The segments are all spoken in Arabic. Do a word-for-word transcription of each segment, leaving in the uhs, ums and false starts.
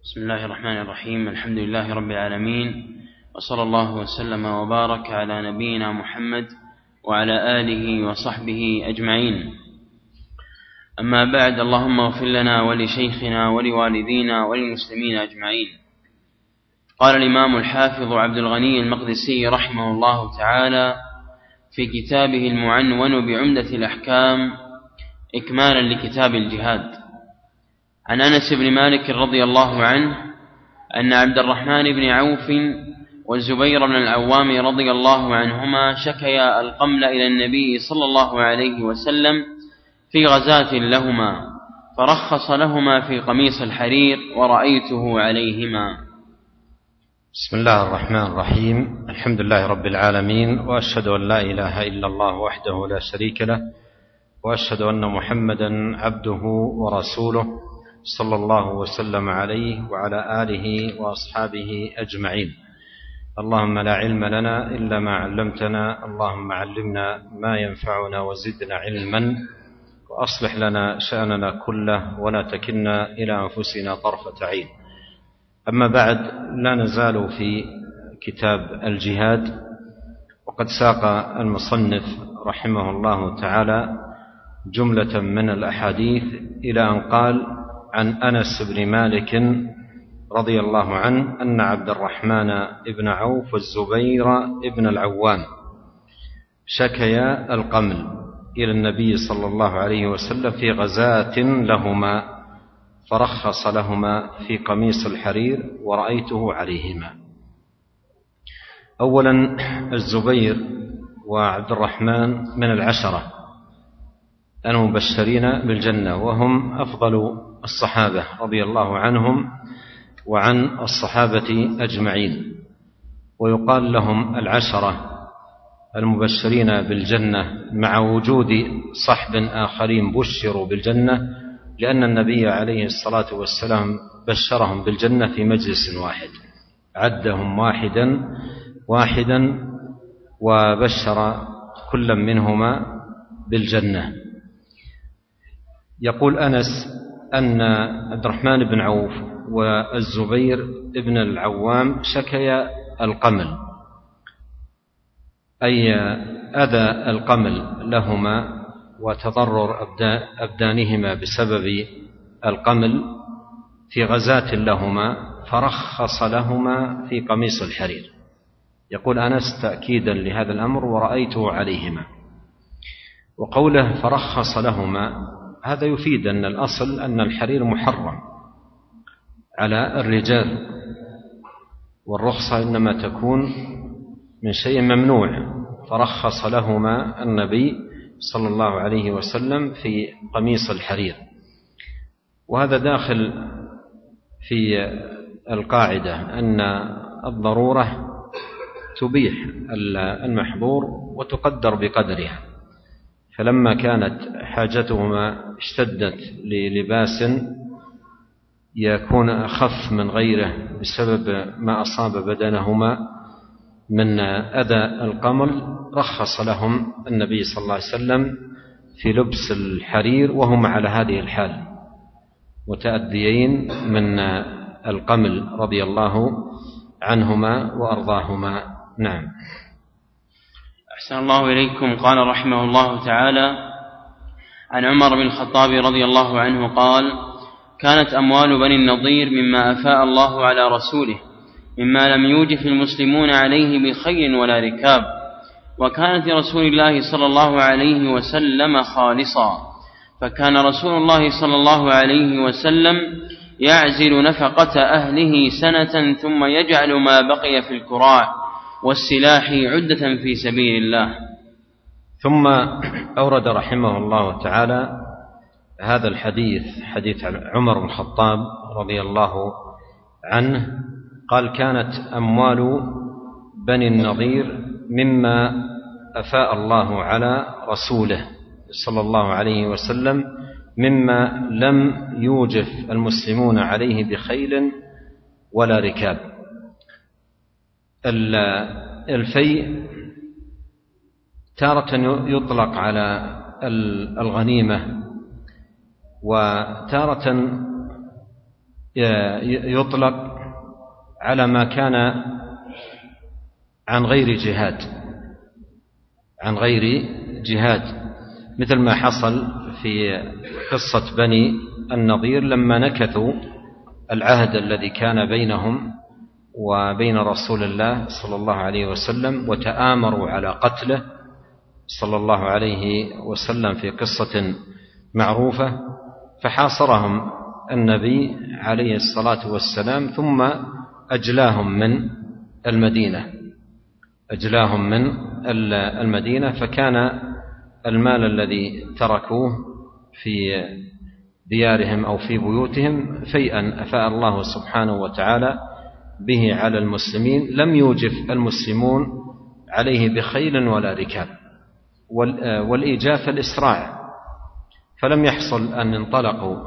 بسم الله الرحمن الرحيم. الحمد لله رب العالمين، وصلى الله وسلم وبارك على نبينا محمد وعلى آله وصحبه أجمعين. أما بعد، اللهم اغفر لنا ولشيخنا ولوالدينا وللمسلمين أجمعين. قال الإمام الحافظ عبد الغني المقدسي رحمه الله تعالى في كتابه المعنون بعمدة الأحكام إكمالا لكتاب الجهاد، عن أنس بن مالك رضي الله عنه أن عبد الرحمن بن عوف والزبير بن العوام رضي الله عنهما شكيا القمل إلى النبي صلى الله عليه وسلم في غزاة لهما، فرخص لهما في قميص الحرير ورأيته عليهما. بسم الله الرحمن الرحيم. الحمد لله رب العالمين، وأشهد أن لا إله إلا الله وحده لا شريك له، وأشهد أن محمدا عبده ورسوله صلى الله وسلم عليه وعلى آله وأصحابه أجمعين. اللهم لا علم لنا إلا ما علمتنا، اللهم علمنا ما ينفعنا وزدنا علما، وأصلح لنا شأننا كله ولا تكلنا إلى أنفسنا طرفة عين. أما بعد، لا نزال في كتاب الجهاد، وقد ساق المصنف رحمه الله تعالى جملة من الأحاديث إلى أن قال: عن أنس بن مالك رضي الله عنه أن عبد الرحمن بن عوف والزبير بن العوام شكيا القمل إلى النبي صلى الله عليه وسلم في غزاة لهما، فرخص لهما في قميص الحرير ورأيته عليهما. أولا، الزبير وعبد الرحمن من العشرة المبشرين بالجنة، وهم أفضل الصحابة رضي الله عنهم وعن الصحابة أجمعين، ويقال لهم العشرة المبشرين بالجنة مع وجود صحب آخرين بشروا بالجنة، لأن النبي عليه الصلاة والسلام بشرهم بالجنة في مجلس واحد، عدهم واحدا واحدا وبشر كل منهما بالجنة. يقول أنس أن عبد الرحمن بن عوف والزبير بن العوام شكيا القمل، أي أذى القمل لهما وتضرر أبدانهما بسبب القمل في غزاة لهما، فرخص لهما في قميص الحرير. يقول أنس تأكيدا لهذا الأمر: ورأيته عليهما. وقوله فرخص لهما هذا يفيد أن الأصل أن الحرير محرم على الرجال، والرخصة إنما تكون من شيء ممنوع، فرخص لهما النبي صلى الله عليه وسلم في قميص الحرير. وهذا داخل في القاعدة أن الضرورة تبيح المحظور وتقدر بقدرها، فلما كانت حاجتهما اشتدت للباس يكون أخف من غيره بسبب ما أصاب بدنهما من أذى القمل، رخص لهم النبي صلى الله عليه وسلم في لبس الحرير وهم على هذه الحال متأذيين من القمل رضي الله عنهما وأرضاهما. نعم. أحسن الله إليكم. قال رحمه الله تعالى: عن عمر بن الخطاب رضي الله عنه قال: كانت أموال بني النضير مما أفاء الله على رسوله، مما لم يوجف المسلمون عليه بخيل ولا ركاب، وكانت لرسول الله صلى الله عليه وسلم خالصا، فكان رسول الله صلى الله عليه وسلم يعزل نفقة أهله سنة ثم يجعل ما بقي في الكراع والسلاح عدة في سبيل الله. ثم أورد رحمه الله تعالى هذا الحديث، حديث عمر بن الخطاب رضي الله عنه قال: كانت أموال بني النضير مما أفاء الله على رسوله صلى الله عليه وسلم، مما لم يوجف المسلمون عليه بخيل ولا ركاب. الفيء تارة يطلق على الغنيمة، وتارة يطلق على ما كان عن غير جهاد عن غير جهاد مثل ما حصل في قصة بني النضير لما نكثوا العهد الذي كان بينهم وبين رسول الله صلى الله عليه وسلم وتآمروا على قتله صلى الله عليه وسلم في قصة معروفة، فحاصرهم النبي عليه الصلاة والسلام ثم أجلاهم من المدينة أجلاهم من المدينة فكان المال الذي تركوه في ديارهم أو في بيوتهم فيئا أفاء الله سبحانه وتعالى به على المسلمين، لم يوجف المسلمون عليه بخيل ولا ركاب، والإيجاف الإسراع، فلم يحصل أن انطلقوا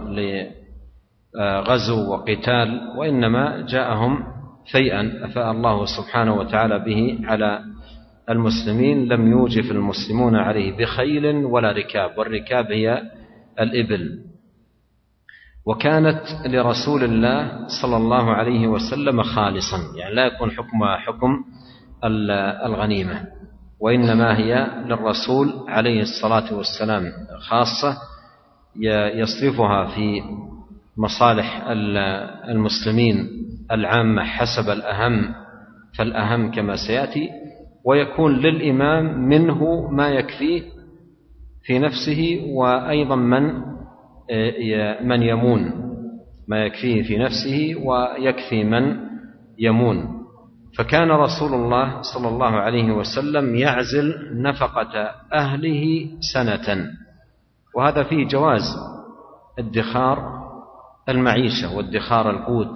لغزو وقتال، وإنما جاءهم فيئا أفاء الله سبحانه وتعالى به على المسلمين، لم يوجف المسلمون عليه بخيل ولا ركاب، والركاب هي الإبل. وكانت لرسول الله صلى الله عليه وسلم خالصا، يعني لا يكون حكمها حكم الغنيمة، وإنما هي للرسول عليه الصلاة والسلام خاصة يصرفها في مصالح المسلمين العامة حسب الأهم فالأهم كما سيأتي، ويكون للإمام منه ما يكفيه في نفسه وأيضا من من يمون، ما يكفيه في نفسه ويكفي من يمون. فكان رسول الله صلى الله عليه وسلم يعزل نفقة أهله سنة، وهذا فيه جواز ادخار المعيشة وادخار القوت،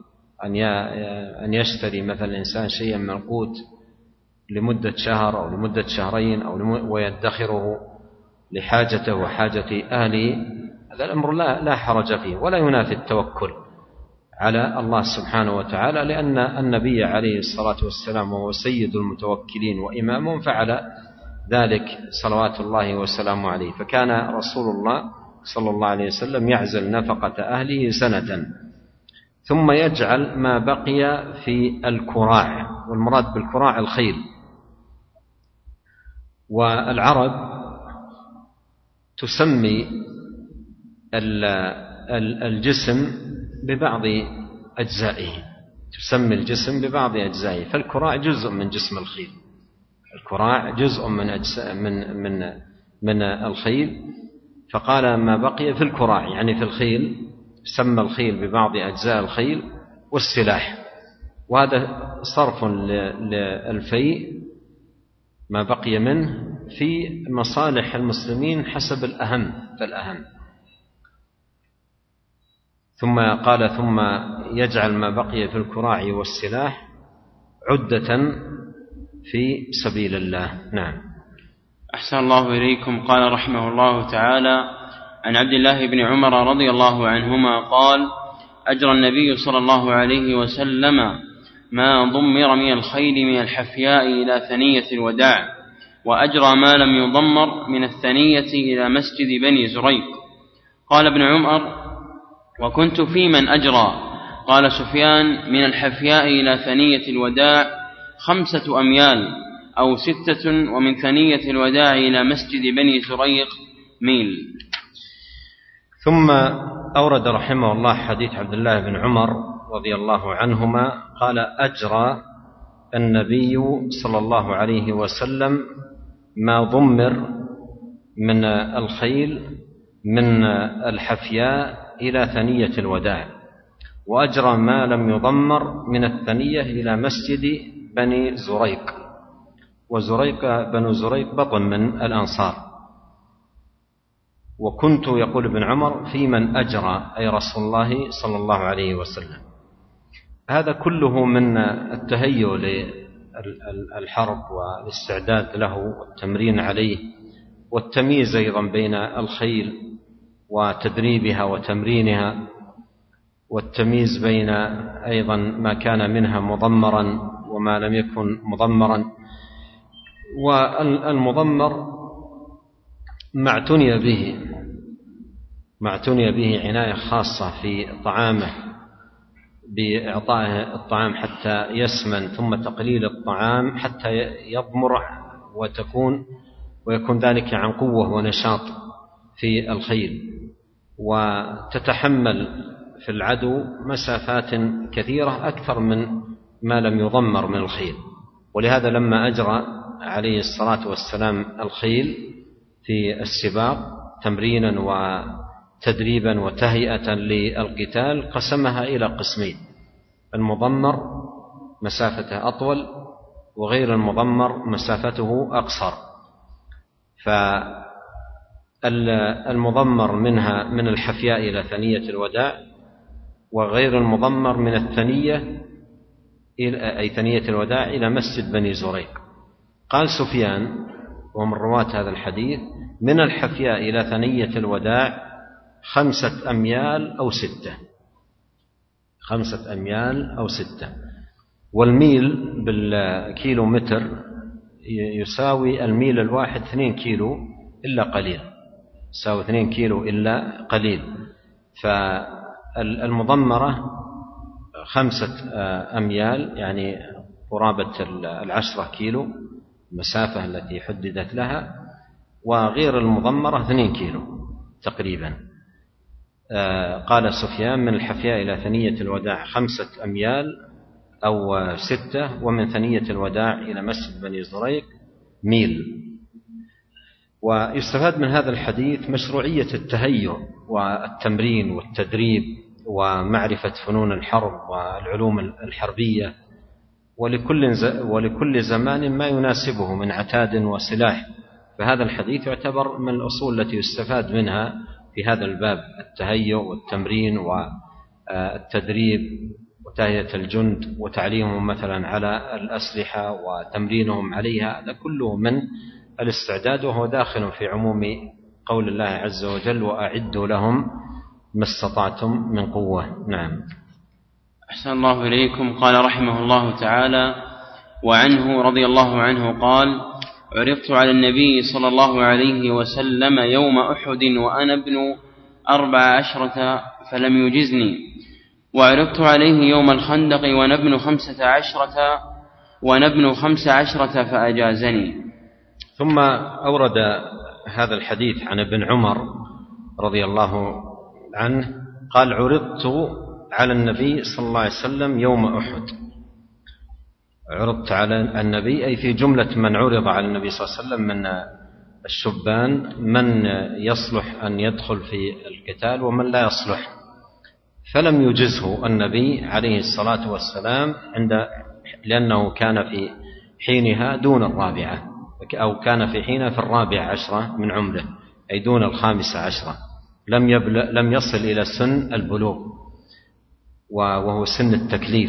أن يشتري مثلا الإنسان شيئا من القوت لمدة شهر أو لمدة شهرين أو ويدخره لحاجته وحاجة أهله، هذا الأمر لا لا حرج فيه ولا ينافي التوكل على الله سبحانه وتعالى، لأن النبي عليه الصلاة والسلام وهو سيد المتوكلين وإمامهم فعل ذلك صلوات الله وسلامه عليه. فكان رسول الله صلى الله عليه وسلم يعزل نفقة أهله سنة، ثم يجعل ما بقي في الكراع، والمراد بالكراع الخيل. والعرب تسمي الجسم ببعض أجزائه تسمي الجسم ببعض أجزائه فالكراع جزء من جسم الخيل، الكراع جزء من أجزاء من من من الخيل، فقال ما بقي في الكراع يعني في الخيل، سمى الخيل ببعض أجزاء الخيل والسلاح، وهذا صرف للفيء ما بقي منه في مصالح المسلمين حسب الأهم فالأهم. ثم قال ثم يجعل ما بقي في الكراع والسلاح عدة في سبيل الله. نعم. أحسن الله إليكم. قال رحمه الله تعالى: عن عبد الله بن عمر رضي الله عنهما قال: أجرى النبي صلى الله عليه وسلم ما ضمر من الخيل من الحفياء إلى ثنية الوداع، وأجرى ما لم يضمر من الثنية إلى مسجد بني زريق. قال ابن عمر: وكنت في من أجرى. قال سفيان: من الحفياء إلى ثنية الوداع خمسة أميال أو ستة، ومن ثنية الوداع إلى مسجد بني زريق ميل. ثم أورد رحمه الله حديث عبد الله بن عمر رضي الله عنهما قال: أجرى النبي صلى الله عليه وسلم ما ضمر من الخيل من الحفياء إلى ثنية الوداع، وأجرى ما لم يضمر من الثنية إلى مسجد بني زريق. وزريق بنو زريق بطن من الأنصار. وكنت يقول ابن عمر في من أجرى أي رسول الله صلى الله عليه وسلم. هذا كله من التهيؤ للحرب والاستعداد له والتمرين عليه، والتمييز أيضا بين الخيل وتدريبها وتمرينها، والتمييز بين أيضا ما كان منها مضمرا وما لم يكن مضمرا. والمضمر ما اعتني به ما اعتني به عناية خاصة في طعامه بإعطائه الطعام حتى يسمن، ثم تقليل الطعام حتى يضمر وتكون ويكون ذلك عن قوة ونشاط في الخيل، وتتحمل في العدو مسافات كثيرة أكثر من ما لم يضمر من الخيل. ولهذا لما أجرى عليه الصلاة والسلام الخيل في السباق تمرينا وتدريبا وتهيئة للقتال قسمها إلى قسمين: المضمر مسافته أطول وغير المضمر مسافته أقصر. فالمضمر منها من الحفياء إلى ثنية الوداع، وغير المضمر من الثنية أي ثنية الوداع إلى مسجد بني زريق. قال سفيان ومن رواة هذا الحديث: من الحفياء إلى ثنية الوداع خمسة أميال أو ستة خمسة أميال أو ستة والميل بالكيلو متر يساوي الميل الواحد اثنين كيلو إلا قليل، يساوي اثنين كيلو إلا قليل. فالمضمرة خمسة أميال يعني قرابة العشرة كيلو المسافة التي حددت لها، وغير المضمرة اثنين كيلو تقريبا. قال سفيان: من الحفياء إلى ثنية الوداع خمسة أميال أو ستة، ومن ثنية الوداع إلى مسجد بني زريق ميل. ويستفاد من هذا الحديث مشروعية التهيؤ والتمرين والتدريب ومعرفة فنون الحرب والعلوم الحربية، ولكل ولكل زمان ما يناسبه من عتاد وسلاح. فهذا الحديث يعتبر من الأصول التي يستفاد منها في هذا الباب: التهيؤ والتمرين والتدريب وتهيئة الجند وتعليمهم مثلا على الأسلحة وتمرينهم عليها. هذا كله من الاستعداد، وهو داخل في عموم قول الله عز وجل: وأعدوا لهم ما استطعتم من قوة. نعم. أحسن الله إليكم. قال رحمه الله تعالى: وعنه رضي الله عنه قال: عرضت على النبي صلى الله عليه وسلم يوم أحد وأنا ابن أربع عشرة فلم يجزني، وعرضت عليه يوم الخندق وأنا ابن خمسة عشرة وأنا ابن خمس عشرة فأجازني. ثم أورد هذا الحديث عن ابن عمر رضي الله عنه قال: عرضت على النبي صلى الله عليه وسلم يوم أحد. عرضت على النبي أي في جملة من عرض على النبي صلى الله عليه وسلم من الشبان من يصلح أن يدخل في القتال ومن لا يصلح، فلم يجزه النبي عليه الصلاة والسلام عند لأنه كان في حينها دون الرابعة، أو كان في حينها في الرابع عشرة من عمره أي دون الخامسة عشرة، لم, لم يصل إلى سن البلوغ وهو سن التكليف،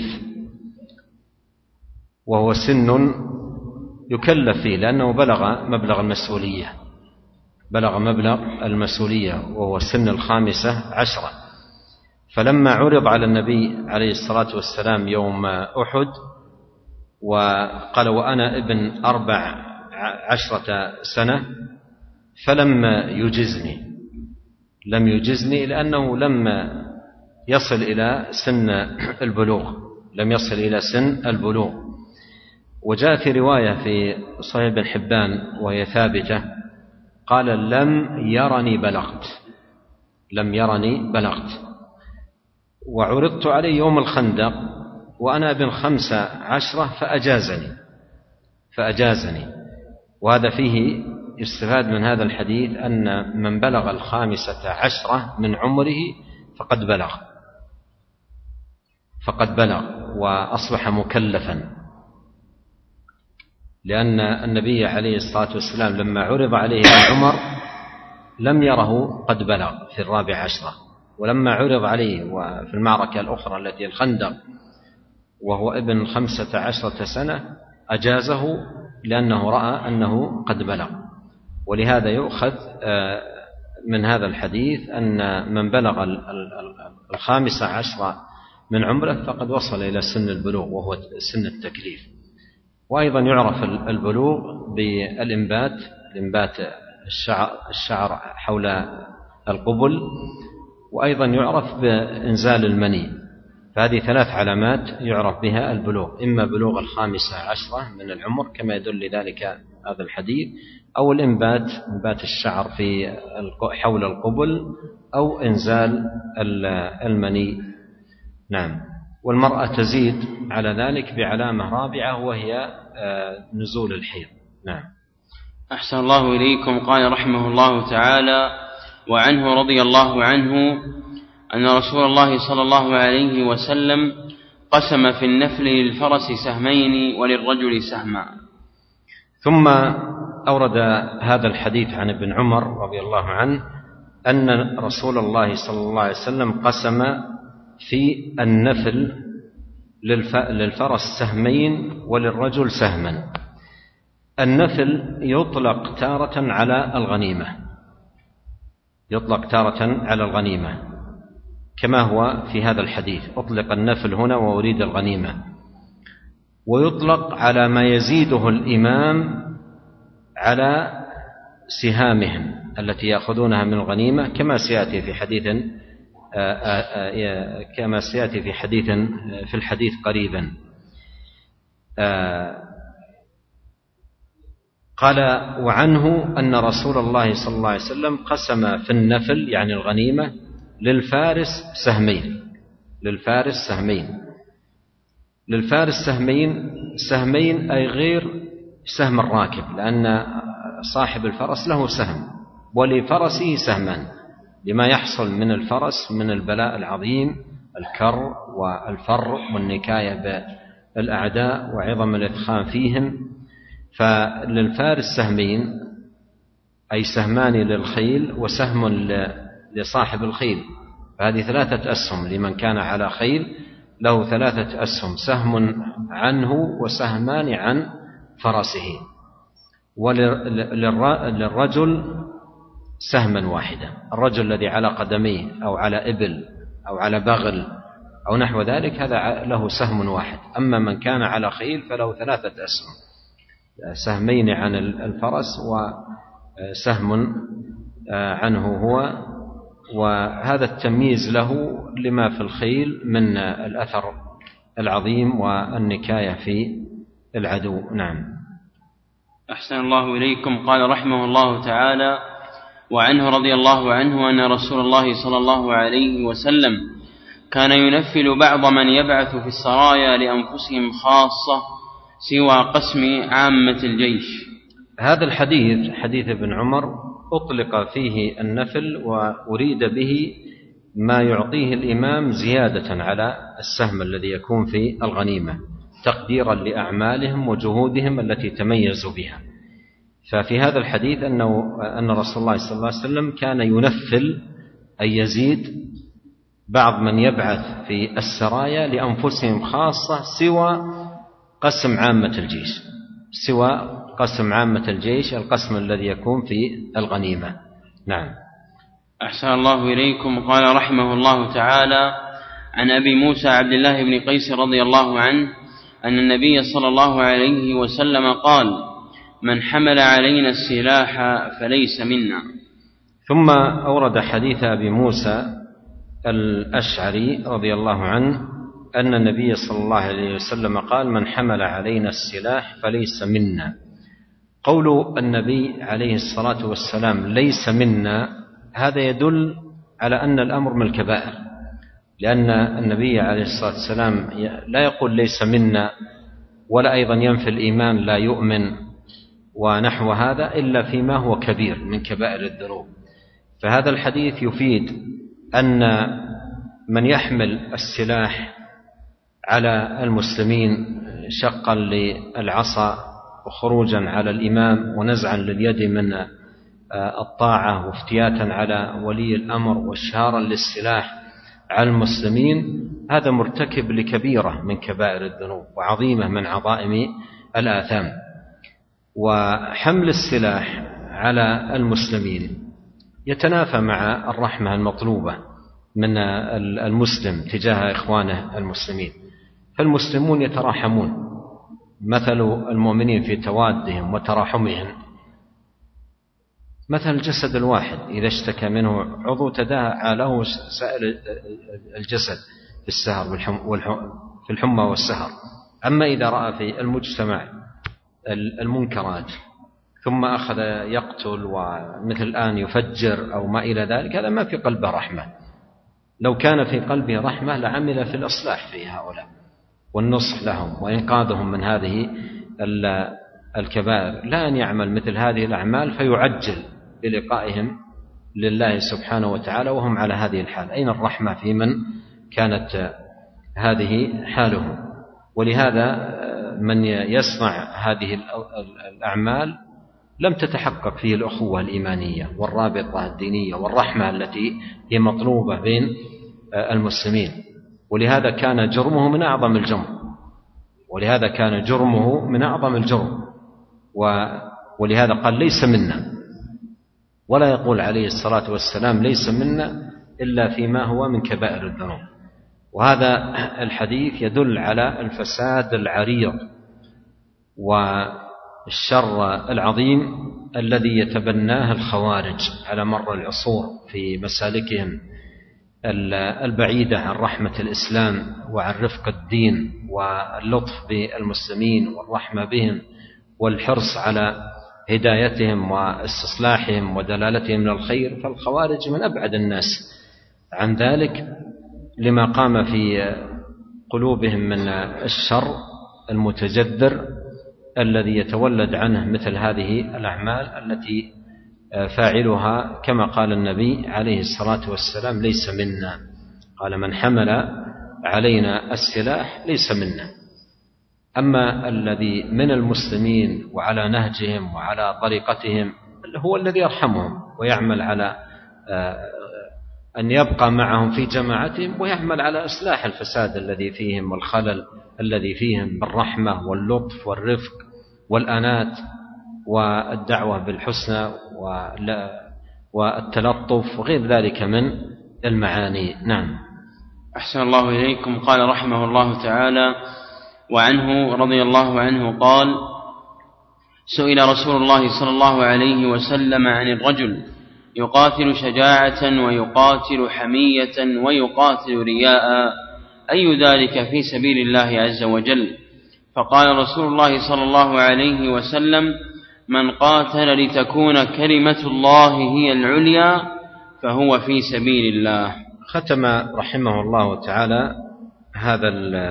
وهو سن يكلف فيه لأنه بلغ مبلغ المسؤولية بلغ مبلغ المسؤولية وهو سن الخامسة عشرة. فلما عرض على النبي عليه الصلاة والسلام يوم أحد وقال: وأنا ابن أربع عشرة سنة، فلم يجزني لم يجزني لأنه لم يصل إلى سن البلوغ لم يصل إلى سن البلوغ. وجاء في رواية في صحيح ابن حبان وهي ثابتة قال: لم يرني بلغت لم يرني بلغت وعرضت عليه يوم الخندق وأنا ابن خمسة عشرة فأجازني فأجازني وهذا فيه يستفاد من هذا الحديث أن من بلغ الخامسة عشرة من عمره فقد بلغ فقد بلغ وأصبح مكلفا، لأن النبي عليه الصلاة والسلام لما عرض عليه عمر لم يره قد بلغ في الرابع عشرة، ولما عرض عليه وفي المعركة الأخرى التي الخندق وهو ابن خمسة عشرة سنة أجازه لأنه رأى أنه قد بلغ. ولهذا يؤخذ من هذا الحديث أن من بلغ الخامسة عشرة من عمره فقد وصل إلى سن البلوغ وهو سن التكليف. وأيضا يعرف البلوغ بالإنبات الإنبات الشعر, الشعر حول القبل، وأيضا يعرف بإنزال المني، فهذه ثلاث علامات يعرف بها البلوغ، إما بلوغ الخامسة عشرة من العمر كما يدل لذلك هذا الحديث، أو الإنبات، إنبات الشعر في حول القبل، أو إنزال المني. نعم. والمرأة تزيد على ذلك بعلامة رابعة وهي نزول الحيض. نعم. أحسن الله إليكم. قال رحمه الله تعالى: وعنه رضي الله عنه أن رسول الله صلى الله عليه وسلم قسم في النفل للفرس سهمين وللرجل سهما. ثم أورد هذا الحديث عن ابن عمر رضي الله عنه أن رسول الله صلى الله عليه وسلم قسم في النفل للفرس سهمين وللرجل سهما. النفل يطلق تارة على الغنيمة، يطلق تارة على الغنيمة كما هو في هذا الحديث، أطلق النفل هنا وأريد الغنيمة، ويطلق على ما يزيده الإمام على سهامهم التي يأخذونها من الغنيمة، كما سيأتي في حديث كما سيأتي في حديث في الحديث قريبا. قال: وعنه أن رسول الله صلى الله عليه وسلم قسم في النفل يعني الغنيمة للفارس سهمين، للفارس سهمين للفارس سهمين سهمين أي غير سهم الراكب، لأن صاحب الفرس له سهم ولفرسه سهمان لما يحصل من الفرس من البلاء العظيم، الكر والفر والنكاية بالأعداء وعظم الإثخان فيهم. فللفارس سهمين أي سهمان للخيل وسهم لصاحب الخيل، فهذه ثلاثة أسهم لمن كان على خيل، له ثلاثة أسهم، سهم عنه وسهمان عن فرسه. وللرجل سهما واحدا، الرجل الذي على قدميه أو على إبل أو على بغل أو نحو ذلك هذا له سهم واحد. أما من كان على خيل فله ثلاثة أسهم، سهمين عن الفرس وسهم عنه هو، وهذا التمييز له لما في الخيل من الأثر العظيم والنكاية في العدو. نعم. أحسن الله إليكم. قال رحمه الله تعالى: وعنه رضي الله عنه أن رسول الله صلى الله عليه وسلم كان ينفل بعض من يبعث في السرايا لأنفسهم خاصة سوى قسم عامة الجيش. هذا الحديث حديث ابن عمر أطلق فيه النفل وأريد به ما يعطيه الإمام زيادة على السهم الذي يكون في الغنيمة تقديرا لأعمالهم وجهودهم التي تميزوا بها. ففي هذا الحديث أنه أن رسول الله صلى الله عليه وسلم كان ينفل أي يزيد بعض من يبعث في السرايا لأنفسهم خاصة سوى قسم عامة الجيش، سوى قسم عامة الجيش القسم الذي يكون في الغنيمة. نعم. أحسن الله إليكم. قال رحمه الله تعالى: عن أبي موسى عبد الله بن قيس رضي الله عنه أن النبي صلى الله عليه وسلم قال: من حمل علينا السلاح فليس منا. ثم أورد حديث أبي موسى الأشعري رضي الله عنه أن النبي صلى الله عليه وسلم قال: من حمل علينا السلاح فليس منا. قول النبي عليه الصلاة والسلام ليس منا هذا يدل على أن الأمر من الكبائر، لأن النبي عليه الصلاة والسلام لا يقول ليس منا ولا أيضا ينفي الإيمان لا يؤمن ونحو هذا إلا فيما هو كبير من كبائر الذنوب. فهذا الحديث يفيد أن من يحمل السلاح على المسلمين شقا للعصا وخروجا على الإمام ونزعا لليد من الطاعة وافتياتا على ولي الأمر واشهارا للسلاح على المسلمين، هذا مرتكب لكبيرة من كبائر الذنوب وعظيمة من عظائم الآثام. وحمل السلاح على المسلمين يتنافى مع الرحمة المطلوبة من المسلم تجاه إخوانه المسلمين، فالمسلمون يتراحمون، مثل المؤمنين في توادهم وتراحمهم مثل الجسد الواحد إذا اشتكى منه عضو تداعى له سائر الجسد، في السهر في الحمى والسهر. أما إذا رأى في المجتمع المنكرات ثم أخذ يقتل ومثل الآن يفجر أو ما إلى ذلك، هذا ما في قلبه رحمة. لو كان في قلبه رحمة لعمل في الإصلاح في هؤلاء والنصح لهم وإنقاذهم من هذه الكبائر، لا أن يعمل مثل هذه الأعمال فيعجل بلقائهم لله سبحانه وتعالى وهم على هذه الحال. أين الرحمة في من كانت هذه حاله؟ ولهذا من يصنع هذه الأعمال لم تتحقق فيه الأخوة الإيمانية والرابطة الدينية والرحمة التي هي مطلوبة بين المسلمين. ولهذا كان جرمه من أعظم الجرم ولهذا كان جرمه من أعظم الجرم ولهذا قال ليس منا، ولا يقول عليه الصلاة والسلام ليس منا إلا فيما هو من كبائر الذنوب. وهذا الحديث يدل على الفساد العريض والشر العظيم الذي يتبناه الخوارج على مر العصور في مسالكهم البعيدة عن رحمة الإسلام وعن رفق الدين واللطف بالمسلمين والرحمة بهم والحرص على هدايتهم واستصلاحهم ودلالتهم من الخير. فالخوارج من أبعد الناس عن ذلك لما قام في قلوبهم من الشر المتجذر الذي يتولد عنه مثل هذه الأعمال التي فاعلها كما قال النبي عليه الصلاة والسلام ليس منا. قال من حمل علينا السلاح ليس منا. أما الذي من المسلمين وعلى نهجهم وعلى طريقتهم هو الذي يرحمهم ويعمل على أن يبقى معهم في جماعتهم ويعمل على إصلاح الفساد الذي فيهم والخلل الذي فيهم بالرحمة واللطف والرفق والأنات والدعوة بالحسنى والتلطف وغير ذلك من المعاني. نعم. أحسن الله إليكم. قال رحمه الله تعالى: وعنه رضي الله عنه قال: سئل رسول الله صلى الله عليه وسلم عن الرجل يقاتل شجاعة ويقاتل حمية ويقاتل رياء، أي ذلك في سبيل الله عز وجل؟ فقال رسول الله صلى الله عليه وسلم: من قاتل لتكون كلمة الله هي العليا فهو في سبيل الله. ختم رحمه الله تعالى هذا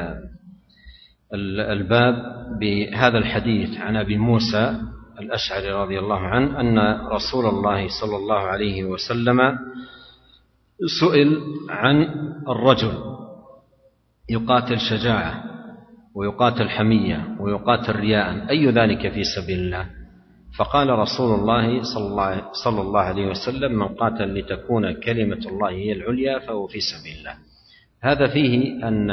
الباب بهذا الحديث عن أبي موسى الأشعري رضي الله عنه أن رسول الله صلى الله عليه وسلم سئل عن الرجل يقاتل شجاعة ويقاتل حمية ويقاتل رياء، أي ذلك في سبيل الله؟ فقال رسول الله صلى الله عليه وسلم: من قاتل لتكون كلمة الله هي العليا فهو في سبيل الله. هذا فيه أن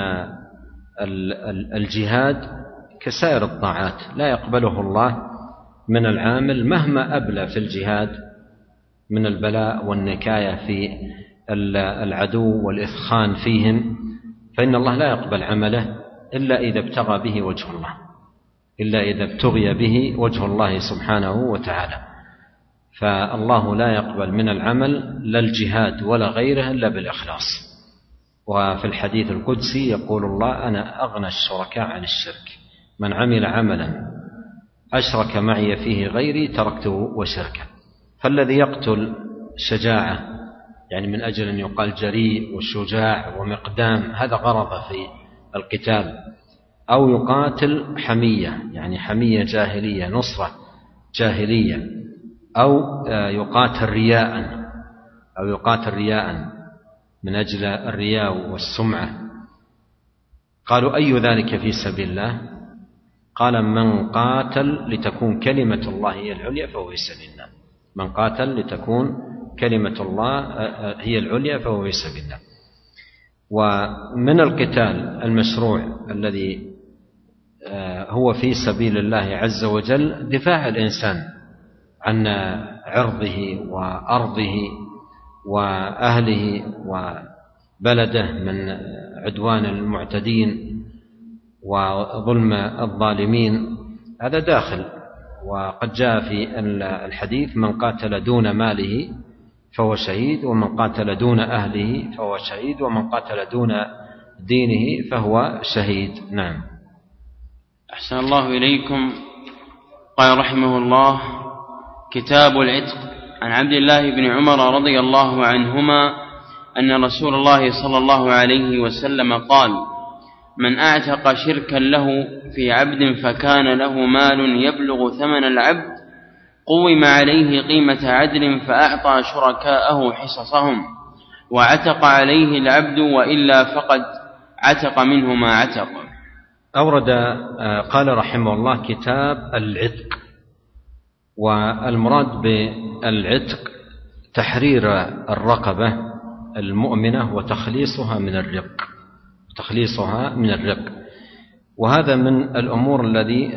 الجهاد كسائر الطاعات لا يقبله الله من العامل مهما أبلى في الجهاد من البلاء والنكاية في العدو والإثخان فيهم، فإن الله لا يقبل عمله إلا إذا ابتغى به وجه الله إلا إذا ابتغي به وجه الله سبحانه وتعالى. فالله لا يقبل من العمل لا الجهاد ولا غيره إلا بالإخلاص. وفي الحديث القدسي يقول الله: أنا أغنى الشركاء عن الشرك، من عمل عملا أشرك معي فيه غيري تركته وشركه. فالذي يقتل شجاعة يعني من أجل أن يقال جريء وشجاع ومقدام، هذا غرض في القتال، أو يقاتل حمية يعني حمية جاهلية نصرة جاهلية، أو يقاتل رياء أو يقاتل رياء من أجل الرياء والسمعة. قالوا: أي ذلك في سبيل الله؟ قال: من قاتل لتكون كلمة الله هي العليا فهو في سبيل الله. من قاتل لتكون كلمة الله هي العليا فهو في سبيل الله. ومن القتال المشروع الذي هو في سبيل الله عز وجل دفاع الإنسان عن عرضه وأرضه وأهله وبلده من عدوان المعتدين وظلم الظالمين، هذا داخل. وقد جاء في الحديث: من قاتل دون ماله فهو شهيد، ومن قاتل دون أهله فهو شهيد، ومن قاتل دون دينه فهو شهيد. نعم. أحسن الله إليكم. قال رحمه الله: كتاب العتق. عن عبد الله بن عمر رضي الله عنهما أن رسول الله صلى الله عليه وسلم قال: من أعتق شركا له في عبد فكان له مال يبلغ ثمن العبد قوم عليه قيمة عدل فأعطى شركاءه حصصهم وعتق عليه العبد وإلا فقد عتق منه ما عتق. أورد قال رحمه الله كتاب العتق، والمراد بالعتق تحرير الرقبة المؤمنة وتخليصها من الرق تخليصها من الرق وهذا من الأمور الذي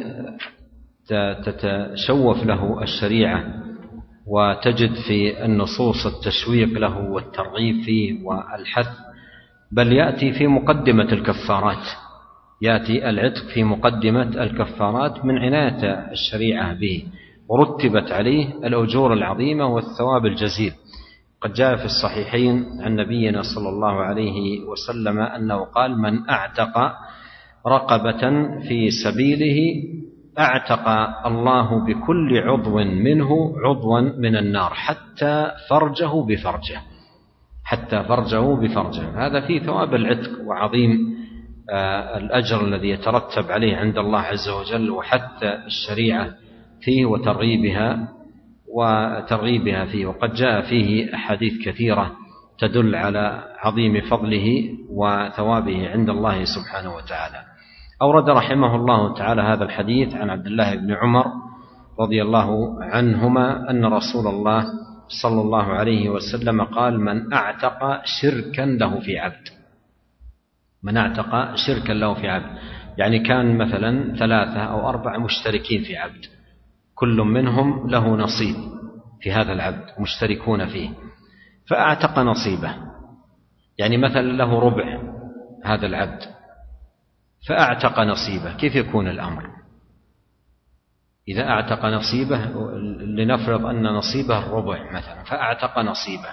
تتشوف له الشريعة وتجد في النصوص التشويق له والترغيب فيه والحث، بل يأتي في مقدمة الكفارات، يأتي العتق في مقدمة الكفارات من عناية الشريعة به، ورتبت عليه الأجور العظيمة والثواب الجزيل. قد جاء في الصحيحين عن نبينا صلى الله عليه وسلم أنه قال: من أعتق رقبة في سبيله أعتق الله بكل عضو منه عضوا من النار حتى فرجه بفرجه حتى فرجه بفرجه. هذا فيه ثواب العتق وعظيم الأجر الذي يترتب عليه عند الله عز وجل، وحث الشريعة فيه وترغيبها وترغيبها فيه. وقد جاء فيه أحاديث كثيرة تدل على عظيم فضله وثوابه عند الله سبحانه وتعالى. أورد رحمه الله تعالى هذا الحديث عن عبد الله بن عمر رضي الله عنهما أن رسول الله صلى الله عليه وسلم قال: من أعتق شركا له في عبد من أعتق شركا له في عبد يعني كان مثلا ثلاثة أو أربعة مشتركين في عبد، كل منهم له نصيب في هذا العبد مشتركون فيه، فأعتق نصيبه، يعني مثلا له ربع هذا العبد فأعتق نصيبه. كيف يكون الأمر؟ إذا أعتق نصيبه، لنفرض أن نصيبه الربع مثلا، فأعتق نصيبه،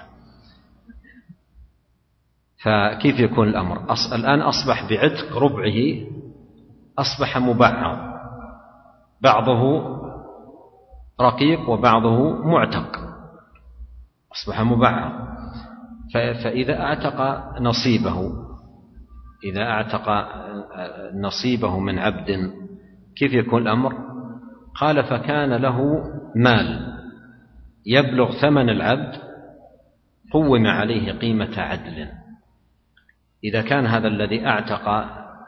فكيف يكون الأمر؟ الآن أصبح بعتق ربعه أصبح مبعض، بعضه رقيق وبعضه معتق، أصبح مبعض. فإذا أعتق نصيبه إذا أعتق نصيبه من عبد كيف يكون الأمر؟ قال: فكان له مال يبلغ ثمن العبد قوم عليه قيمة عدل. إذا كان هذا الذي أعتق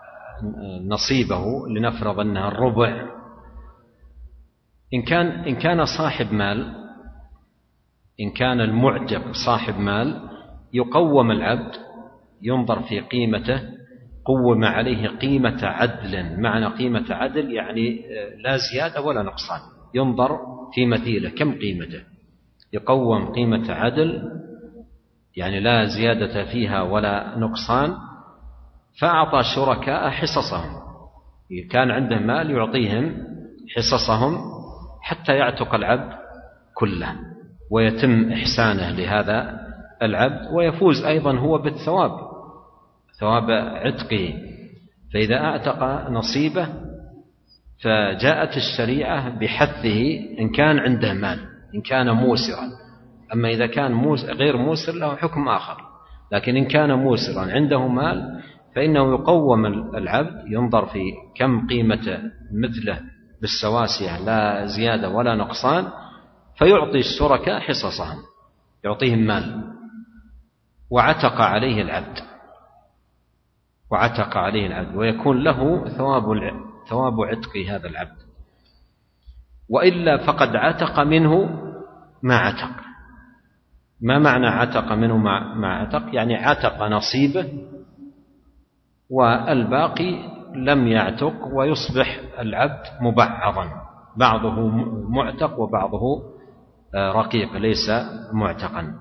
نصيبه لنفرض أنها الربع، إن كان إن كان صاحب مال إن كان المعتق صاحب مال يقوم العبد، ينظر في قيمته، قوم عليه قيمة عدل. معنى قيمة عدل يعني لا زيادة ولا نقصان، ينظر في مثيله كم قيمته، يقوم قيمة عدل يعني لا زيادة فيها ولا نقصان. فأعطى الشركاء حصصهم، كان عنده مال يعطيهم حصصهم حتى يعتق العبد كله ويتم إحسانه لهذا العبد، ويفوز أيضا هو بالثواب، ثواب عتقه. فإذا أعتق نصيبه فجاءت الشريعة بحثه إن كان عنده مال، إن كان موسرا. أما إذا كان غير موسر له حكم آخر، لكن إن كان موسرا عنده مال فإنه يقوم العبد، ينظر في كم قيمة مثله بالسواسية لا زيادة ولا نقصان، فيعطي الشركاء حصصهم، يعطيهم مال، وعتق عليه العبد وعتق عليه العبد ويكون له ثواب ثواب عتق هذا العبد. وإلا فقد عتق منه ما عتق. ما معنى عتق منه ما عتق؟ يعني عتق نصيبه والباقي لم يعتق، ويصبح العبد مبعضا، بعضه معتق وبعضه رقيق ليس معتقا.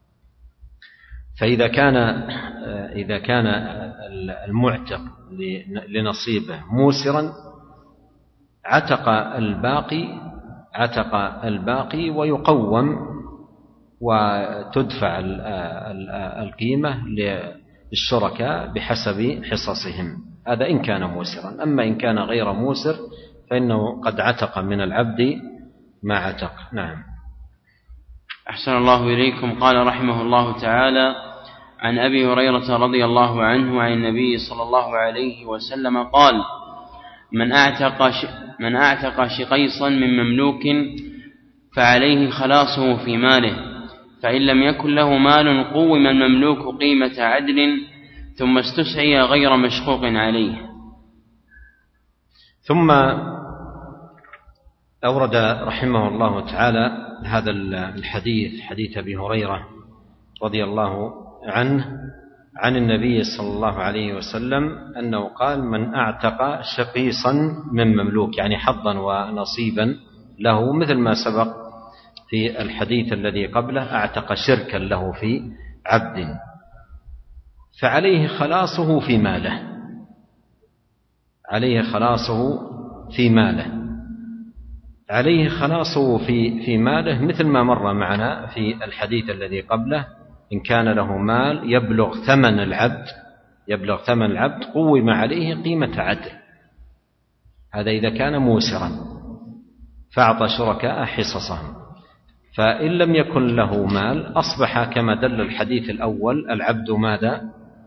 فإذا كان إذا كان المعتق لنصيبه موسرا عتق الباقي عتق الباقي ويقوم وتدفع القيمة الشركاء بحسب حصصهم. هذا إن كان موسرا. أما إن كان غير موسر فإنه قد عتق من العبد ما عتق. نعم. أحسن الله إليكم. قال رحمه الله تعالى: عن أبي هريرة رضي الله عنه عن النبي صلى الله عليه وسلم قال: من أعتق من أعتق شقيصا من مملوك فعليه خلاصه في ماله، فإن لم يكن له مال قوم المملوك قيمة عدل ثم استسعي غير مشقوق عليه. ثم أورد رحمه الله تعالى هذا الحديث، حديث أبي هريرة رضي الله عنه عن النبي صلى الله عليه وسلم أنه قال: من أعتق شقيصا من مملوك، يعني حظا ونصيبا له، مثل ما سبق في الحديث الذي قبله: أعتق شركا له في عبد، فعليه خلاصه في ماله، عليه خلاصه في ماله عليه خلاصه في في ماله مثل ما مر معنا في الحديث الذي قبله: إن كان له مال يبلغ ثمن العبد يبلغ ثمن العبد قوم عليه قيمة عدل. هذا إذا كان موسرا فأعطى شركاء حصصهم. فإن لم يكن له مال أصبح كما دل الحديث الأول العبد ماذا؟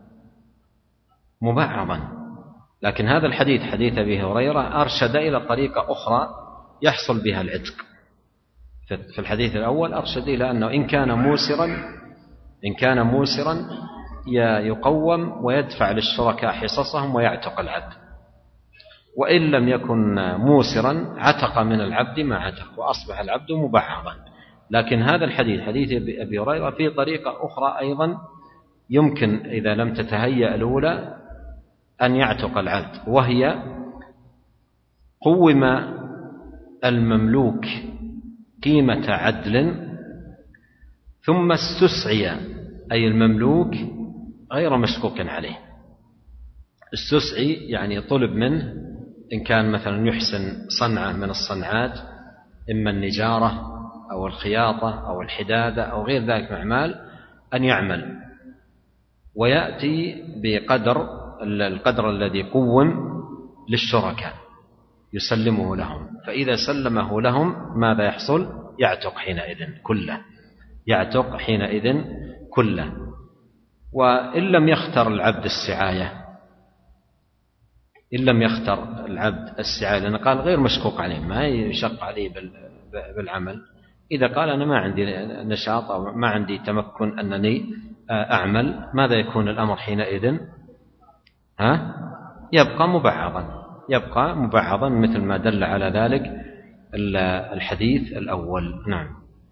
مبعضا. لكن هذا الحديث، حديث أبي هريرة، أرشد إلى طريقة أخرى يحصل بها العتق. في الحديث الأول أرشد إلى أنه إن كان موسرا إن كان موسرا يقوم ويدفع للشركاء حصصهم ويعتق العبد، وإن لم يكن موسرا عتق من العبد ما عتق وأصبح العبد مبعضا. لكن هذا الحديث، حديث أبي هريرة، في طريقة أخرى أيضا يمكن إذا لم تتهيأ الأولى أن يعتق العبد، وهي: قوم المملوك قيمة عدل ثم استسعي، أي المملوك غير مشكوك عليه. استسعي يعني طلب منه، إن كان مثلا يحسن صنعة من الصنعات، إما النجارة أو الخياطة أو الحدادة أو غير ذلك من أعمال، أن يعمل ويأتي بقدر القدر الذي قوم للشركاء يسلمه لهم. فإذا سلمه لهم ماذا يحصل؟ يعتق حينئذ كله يعتق حينئذ كله. وإن لم يختر العبد السعاية إن لم يختر العبد السعاية لأنه قال غير مشكوك عليه، ما يشق عليه بالعمل. إذا قال أنا ما عندي نشاط أو ما عندي تمكن أنني أعمل، ماذا يكون الأمر حينئذ؟ ها؟ يبقى مبعضا يبقى مبعضا مثل ما دل على ذلك الحديث الأول. نعم.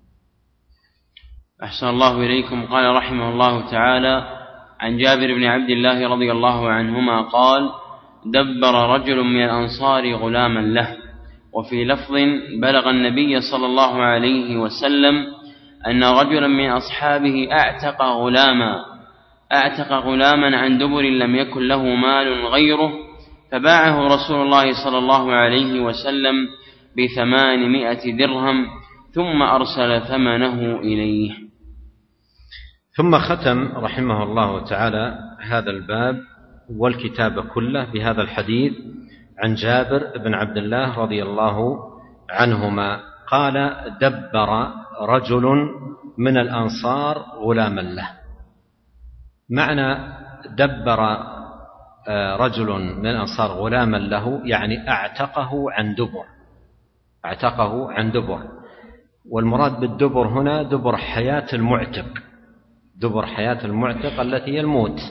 أحسن الله إليكم. قال رحمه الله تعالى: عن جابر بن عبد الله رضي الله عنهما قال: دبر رجل من الأنصار غلاما له. وفي لفظ: بلغ النبي صلى الله عليه وسلم أن رجلا من أصحابه أعتق غلاما أعتق غلاما عن دبر لم يكن له مال غيره، فباعه رسول الله صلى الله عليه وسلم بثمانمائة درهم ثم أرسل ثمنه إليه. ثم ختم رحمه الله تعالى هذا الباب والكتاب كله بهذا الحديث عن جابر بن عبد الله رضي الله عنهما قال: دبر رجل من الأنصار غلاما له. معنى دبر رجل من الأنصار غلاما له يعني أعتقه عن دبر أعتقه عن دبر والمراد بالدبر هنا دبر حياة المعتق دبر حياة المعتق التي هي الموت.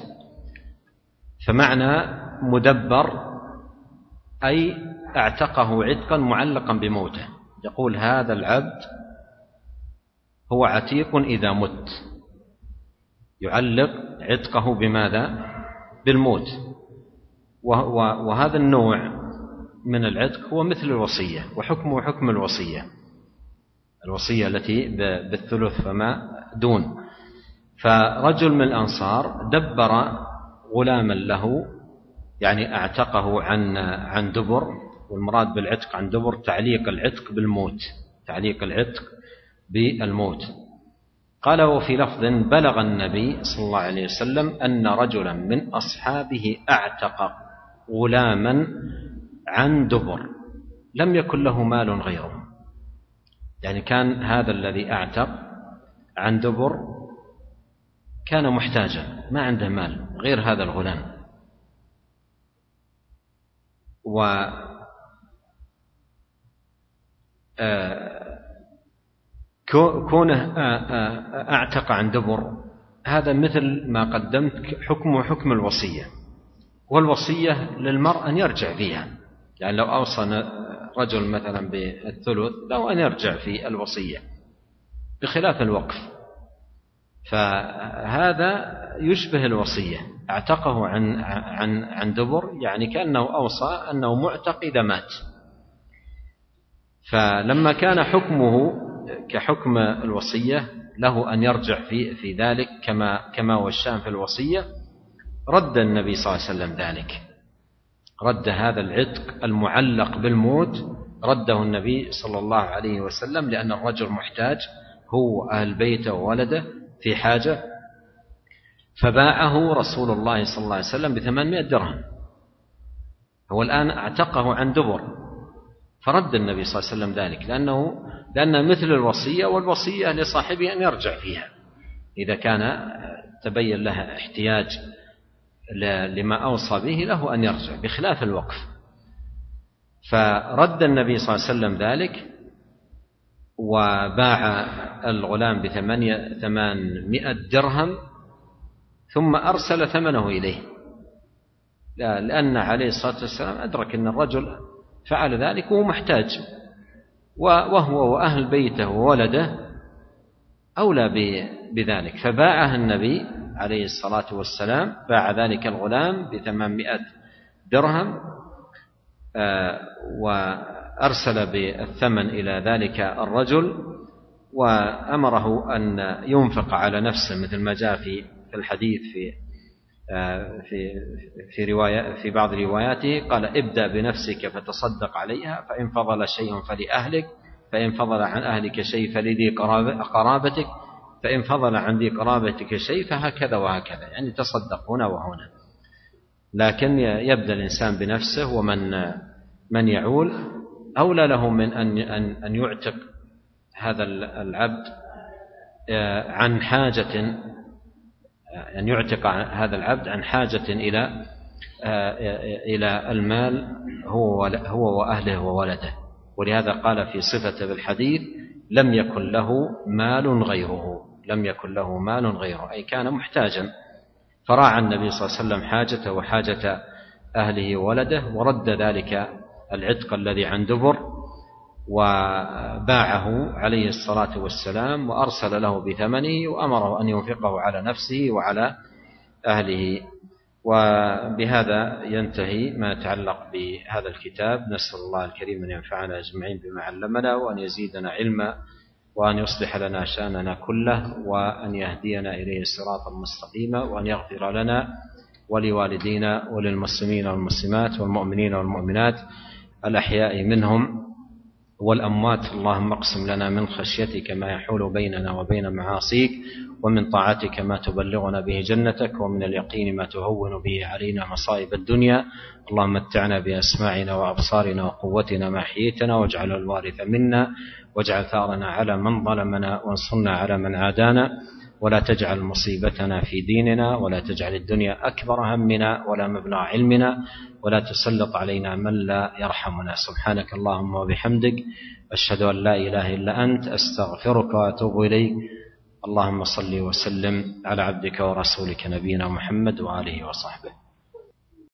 فمعنى مدبر أي اعتقه عتقا معلقا بموته. يقول هذا العبد هو عتيق إذا مت، يعلق عتقه بماذا؟ بالموت. وهذا النوع من العتق هو مثل الوصية، وحكمه حكم الوصية الوصية التي بالثلث فما دون. فرجل من الأنصار دبر غلاما له يعني اعتقه عن عن دبر، والمراد بالعتق عن دبر تعليق العتق بالموت تعليق العتق بالموت. قال: وفي لفظ: بلغ النبي صلى الله عليه وسلم أن رجلا من أصحابه أعتق غلاما عن دبر لم يكن له مال غيره. يعني كان هذا الذي أعتق عن دبر كان محتاجا، ما عنده مال غير هذا الغلام، و كونه أعتق عن دبر هذا مثل ما قدمت حكمه حكم الوصية، والوصية للمرء أن يرجع فيها. يعني لو أوصى رجل مثلا بالثلث له أن يرجع في الوصية بخلاف الوقف، فهذا يشبه الوصية. اعتقه عن عن عن دبر يعني كأنه أوصى أنه معتق إذا مات. فلما كان حكمه كحكم الوصية له أن يرجع في في ذلك كما كما هو الشأن في الوصية، رد النبي صلى الله عليه وسلم ذلك، رد هذا العتق المعلق بالموت، رده النبي صلى الله عليه وسلم، لأن الرجل محتاج هو أهل بيته وولده في حاجة، فباعه رسول الله صلى الله عليه وسلم بثمانمائة درهم. هو الآن اعتقه عن دبر، فرد النبي صلى الله عليه وسلم ذلك، لأنه لأن مثل الوصية، والوصية لصاحبه أن يرجع فيها إذا كان تبين له احتياج لما أوصى به، له أن يرجع بخلاف الوقف. فرد النبي صلى الله عليه وسلم ذلك وباع الغلام بثمانمائة درهم، ثم أرسل ثمنه إليه، لأن عليه الصلاة والسلام أدرك أن الرجل فعل ذلك وهو محتاج، وهو وأهل بيته وولده أولى بذلك، فباعه النبي عليه الصلاة والسلام، باع ذلك الغلام بثمانمائة درهم، وأرسل بالثمن إلى ذلك الرجل، وأمره أن ينفق على نفسه مثل ما جاء في الحديث في في في رواية في بعض رواياته، قال: ابدأ بنفسك فتصدق عليها، فإن فضل شيء فلأهلك، فإن فضل عن أهلك شيء فلذي قرابتك، فإن فضل عن ذي قرابتك شيء فهكذا وهكذا، يعني تصدق هنا وهنا. لكن يبدأ الإنسان بنفسه، ومن من يعول أولى له من أن أن يعتق هذا العبد عن حاجة، أن يعتق هذا العبد عن حاجة إلى إلى المال هو هو وأهله وولده. ولهذا قال في صفة بالحديث: لم يكن له مال غيره، لم يكن له مال غيره، أي كان محتاجا، فراعى النبي صلى الله عليه وسلم حاجته وحاجة أهله وولده، ورد ذلك العتق الذي عن دبر، وباعه عليه الصلاة والسلام، وأرسل له بثمنه، وأمره أن ينفقه على نفسه وعلى أهله. وبهذا ينتهي ما يتعلق بهذا الكتاب. نسأل الله الكريم أن ينفعنا أجمعين بما علمنا، وأن يزيدنا علما، وأن يصلح لنا شأننا كله، وأن يهدينا إليه صراطا مستقيما، وأن يغفر لنا ولوالدينا وللمسلمين والمسلمات والمؤمنين والمؤمنات الأحياء منهم والأموات. اللهم اقسم لنا من خشيتك ما يحول بيننا وبين معاصيك، ومن طاعتك ما تبلغنا به جنتك، ومن اليقين ما تهون به علينا مصائب الدنيا. اللهم متعنا بأسماعنا وأبصارنا وقوتنا ما أحييتنا، واجعل الوارث منا، واجعل ثارنا على من ظلمنا، وانصرنا على من عادانا، ولا تجعل مصيبتنا في ديننا، ولا تجعل الدنيا أكبر همنا ولا مبلغ علمنا، ولا تسلط علينا من لا يرحمنا. سبحانك اللهم وبحمدك، أشهد أن لا إله إلا أنت، أستغفرك وأتوب إليك. اللهم صل وسلم على عبدك ورسولك نبينا محمد وآله وصحبه.